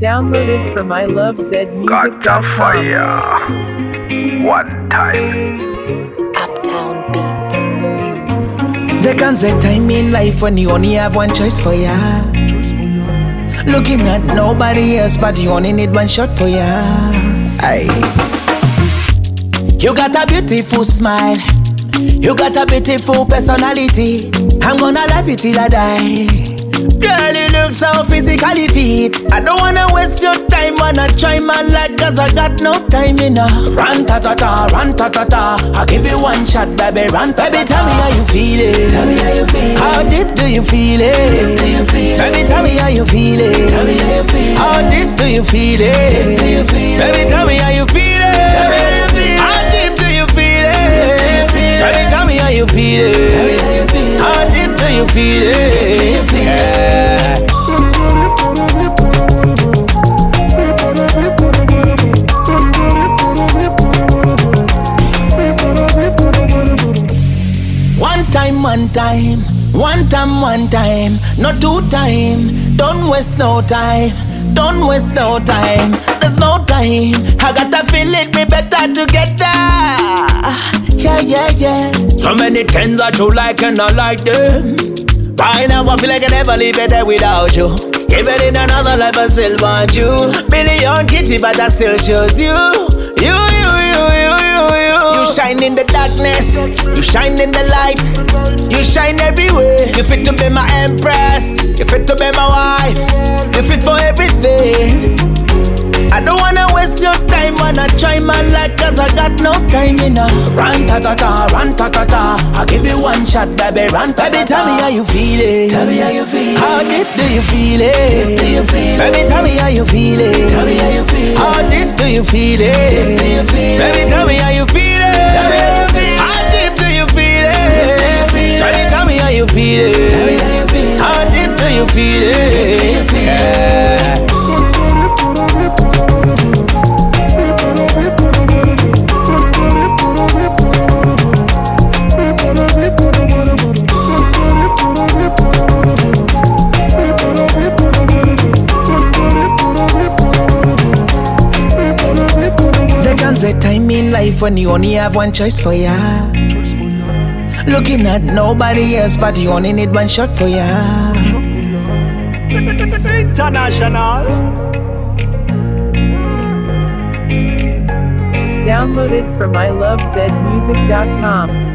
Downloaded from Got the ilovezmusic.com. fire. One time. Uptown Beats. There comes a time in life when you only have one choice for ya. Looking at nobody else, but you only need one shot for ya. Aye. You got a beautiful smile. You got a beautiful personality. I'm gonna love you till I die. Girl, you look so physically fit. I don't wanna waste your time. Wanna try my luck, cause I got no time, you know. Run ta ta ta, run ta ta ta. I'll give you one shot, baby, run. Baby, tell me how you feel it. Tell me how you feel it. How deep do you feel it? Deep do you feel it? Baby, tell me how you feel it. Tell me how you feel it. How deep do you feel it? Deep do you feel it? Baby, tell me how you feel it. Tell me how you feel it. How deep do you feel it? Baby, tell me how you feel it. Tell me how you feel it. How deep do you feel it? Yeah. One time, not two time. Don't waste no time, don't waste no time. There's no time. I got to feel it, we better together. Yeah. So many things that you like and I like them. Right now I feel like I never leave it there without you. Even in another life I still want you. Billion kitty but I still choose you. You shine in the darkness, you shine in the light. You shine everywhere. You fit to be my empress, you fit to be my wife. You fit for everything. I don't wanna waste your time, wanna try my luck, cause I got no time, you know. Run ta ta ta, run ta ta ta. I'll give you one shot, baby, run. Baby, tell me how you feel it. Tell me how you feel it. How deep do you feel it? Deep do you feel it? Baby, tell me how you feel it. Tell me how you feel it. How deep do you feel it? Deep do you feel it? Baby, tell me how you feel it. Tell me how you feel it. How deep do you feel it? Baby, tell me how you feel it. Tell me how you feel it. How deep do you feel it? Yeah. There's a time in life when you only have one choice for ya. Looking at nobody else, but you only need one shot for ya. International. Downloaded from ilovezmusic.com.